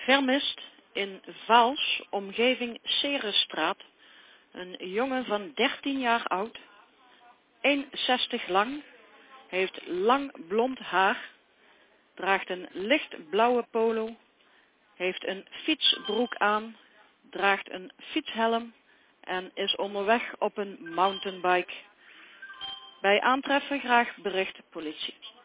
Vermist in Vaals, omgeving Ceresstraat, een jongen van 13 jaar oud, 1,60 lang, heeft lang blond haar, draagt een lichtblauwe polo, heeft een fietsbroek aan, draagt een fietshelm en is onderweg op een mountainbike. Bij aantreffen graag bericht politie.